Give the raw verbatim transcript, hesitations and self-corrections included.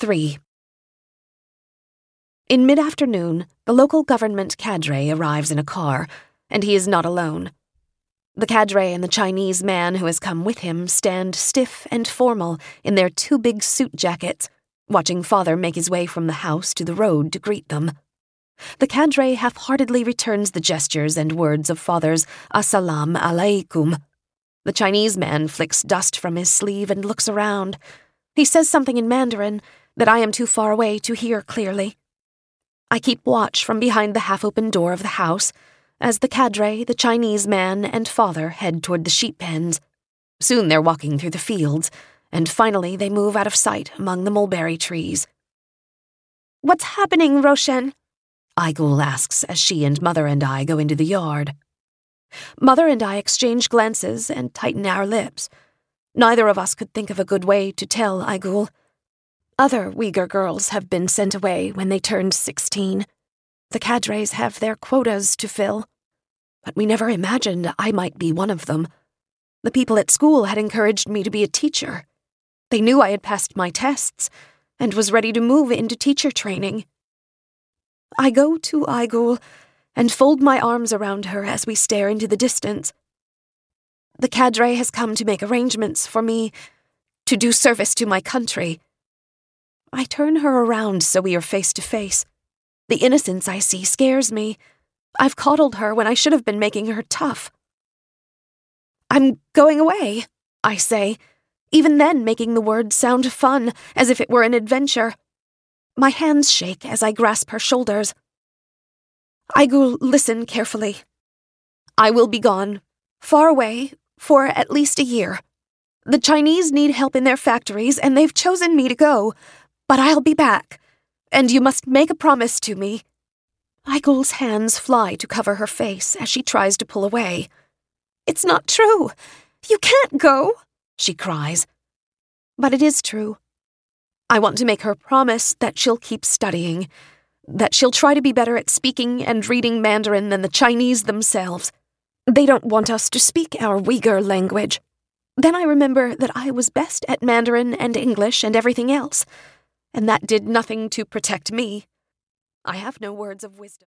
three. In mid-afternoon, the local government cadre arrives in a car, and he is not alone. The cadre and the Chinese man who has come with him stand stiff and formal in their two big suit jackets, watching Father make his way from the house to the road to greet them. The cadre half-heartedly returns the gestures and words of Father's Assalamu alaikum. The Chinese man flicks dust from his sleeve and looks around. He says something in Mandarin that I am too far away to hear clearly. I keep watch from behind the half-open door of the house as the cadre, the Chinese man, and Father head toward the sheep pens. Soon they're walking through the fields, and finally they move out of sight among the mulberry trees. "What's happening, Roshan?" Aigul asks as she and Mother and I go into the yard. Mother and I exchange glances and tighten our lips. Neither of us could think of a good way to tell Aigul. Other Uyghur girls have been sent away when they turned sixteen. The cadres have their quotas to fill. But we never imagined I might be one of them. The people at school had encouraged me to be a teacher. They knew I had passed my tests and was ready to move into teacher training. I go to Aigul and fold my arms around her as we stare into the distance. The cadre has come to make arrangements for me to do service to my country. I turn her around so we are face to face. The innocence I see scares me. I've coddled her when I should have been making her tough. "I'm going away," I say, even then making the words sound fun, as if it were an adventure. My hands shake as I grasp her shoulders. Aigul, listen carefully. I will be gone, far away, for at least a year. The Chinese need help in their factories, and they've chosen me to go, but I'll be back, and you must make a promise to me. Aigul's hands fly to cover her face as she tries to pull away. "It's not true. You can't go," she cries. But it is true. I want to make her promise that she'll keep studying, that she'll try to be better at speaking and reading Mandarin than the Chinese themselves. They don't want us to speak our Uyghur language. Then I remember that I was best at Mandarin and English and everything else, and that did nothing to protect me. I have no words of wisdom.